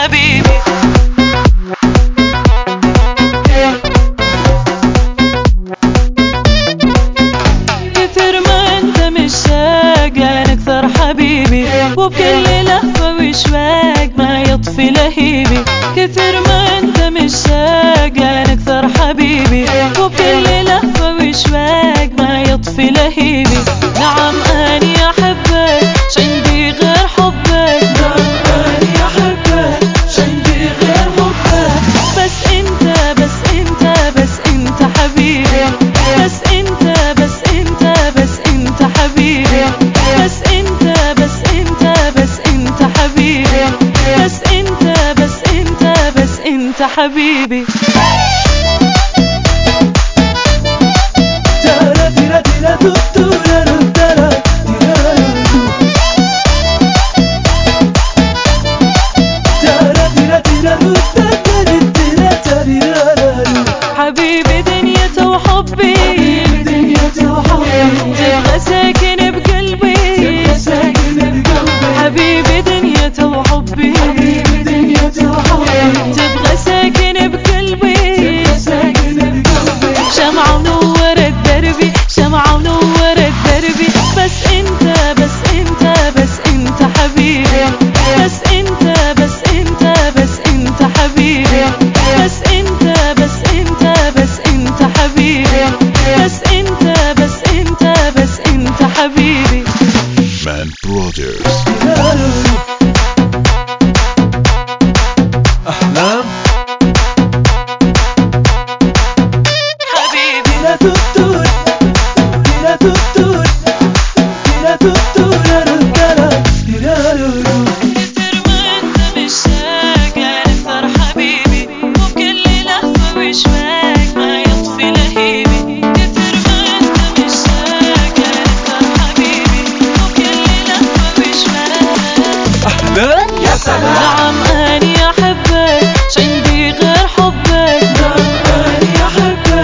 حبيبي. كتر ما انت مشتاق نكثر حبيبي، وبكل لهفة وشواق ما يطفي لهيبي. كتر ما انت مشتاق نكثر حبيبي، وبكل لهفة وشواق ما يطفي لهيبي. نعم اني احبك شعندي غير حبك، نعم اني احبك شعندي غير حبك. بس انت بس انت بس انت حبيبي، بس انت بس انت بس انت حبيبي. بس انت بس انت بس انت حبيبي، بس انت بس انت بس انت حبيبي. تارا تيرا تيرا تو تو